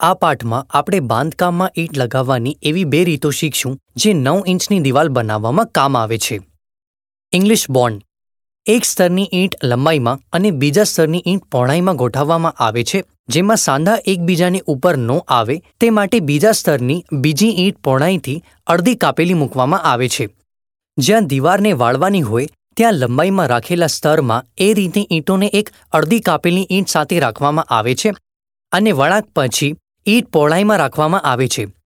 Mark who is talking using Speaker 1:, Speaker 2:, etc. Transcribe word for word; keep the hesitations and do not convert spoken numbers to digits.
Speaker 1: આ પાઠમાં આપણે બાંધકામમાં ઈંટ લગાવવાની એવી બે રીતો શીખશું જે નવ ઇંચની દિવાલ બનાવવામાં કામ આવે છે. English bond. એક સ્તરની ઈંટ લંબાઈમાં અને બીજા સ્તરની ઈંટ પહોળાઈમાં ગોઠવવામાં આવે છે, જેમાં સાંધા એકબીજાની ઉપર ન આવે તે માટે બીજા સ્તરની બીજી ઈંટ પહોળાઈથી અડધી કાપેલી મૂકવામાં આવે છે. જ્યાં દીવારને વાળવાની હોય ત્યાં લંબાઈમાં રાખેલા સ્તરમાં એ રીતની ઈંટોને એક અડધી કાપેલી ઈંટ સાથે રાખવામાં આવે છે અને વળાંક પછી ઈંટ પહોળાઈમાં રાખવામાં આવે છે.